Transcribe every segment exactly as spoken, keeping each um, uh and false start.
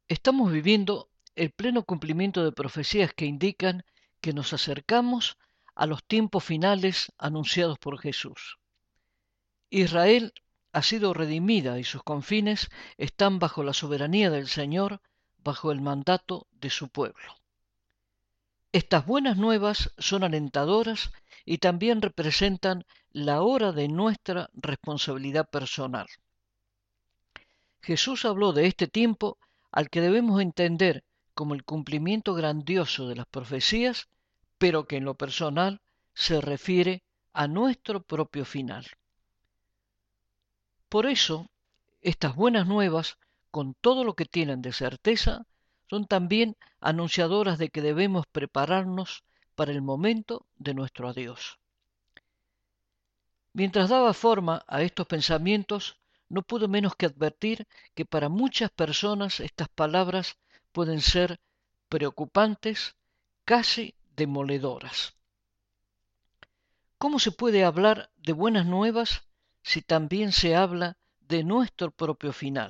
Estamos viviendo el pleno cumplimiento de profecías que indican que nos acercamos a los tiempos finales anunciados por Jesús. Israel ha sido redimida y sus confines están bajo la soberanía del Señor, bajo el mandato de su pueblo. Estas buenas nuevas son alentadoras y también representan la hora de nuestra responsabilidad personal. Jesús habló de este tiempo al que debemos entender como el cumplimiento grandioso de las profecías, pero que en lo personal se refiere a nuestro propio final. Por eso, estas buenas nuevas, con todo lo que tienen de certeza, son también anunciadoras de que debemos prepararnos para el momento de nuestro adiós. Mientras daba forma a estos pensamientos, no pude menos que advertir que para muchas personas estas palabras pueden ser preocupantes, casi demoledoras. ¿Cómo se puede hablar de buenas nuevas si también se habla de nuestro propio final?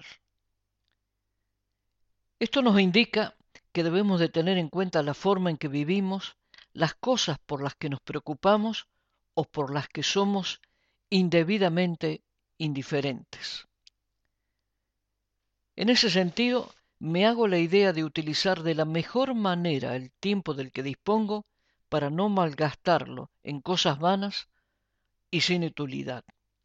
Esto nos indica que debemos de tener en cuenta la forma en que vivimos, las cosas por las que nos preocupamos o por las que somos indebidamente indiferentes. En ese sentido, me hago la idea de utilizar de la mejor manera el tiempo del que dispongo para no malgastarlo en cosas vanas y sin utilidad.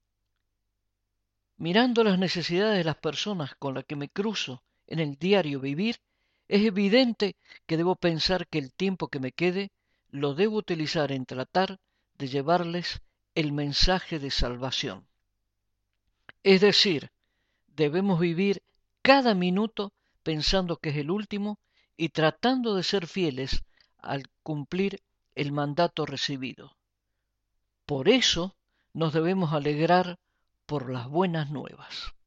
Mirando las necesidades de las personas con las que me cruzo en el diario vivir, es evidente que debo pensar que el tiempo que me quede lo debo utilizar en tratar de llevarles el mensaje de salvación. Es decir, debemos vivir cada minuto pensando que es el último y tratando de ser fieles al cumplir el mandato recibido. Por eso nos debemos alegrar por las buenas nuevas.